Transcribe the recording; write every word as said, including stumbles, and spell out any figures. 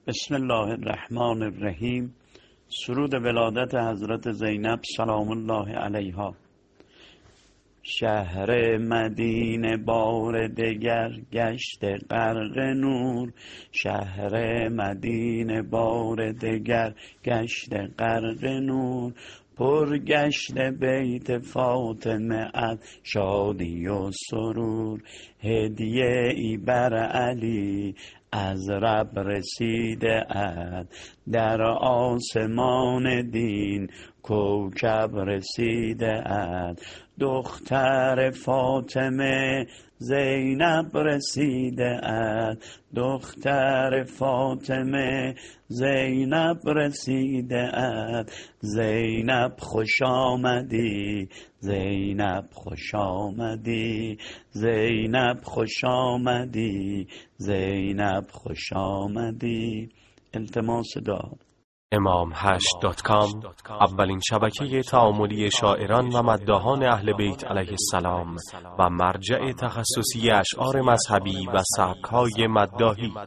بسم الله الرحمن الرحیم. سرود ولادت حضرت زینب سلام الله علیها. شهر مدینه بار دگر گشت غرق نور، شهر مدینه بار دگر گشت غرق نور، پر گشت بیت فاطمه از شادی و سرور، هدیه ای بر علی از رب رسیده اد، در آسمان دین کوکب رسیده اد، دختر فاطمه زینب رسیده اد، دختر فاطمه زینب رسیده اد، زینب خوش آمدی، زینب خوش آمدی، زینب خوش آمدی، زینب خوش آمدی. التماس دعا. امام هشت دات کام اولین شبکه تعاملی شاعران و مداحان اهل بیت علیه السلام و مرجع تخصصی اشعار مذهبی و سبک‌های مداحی.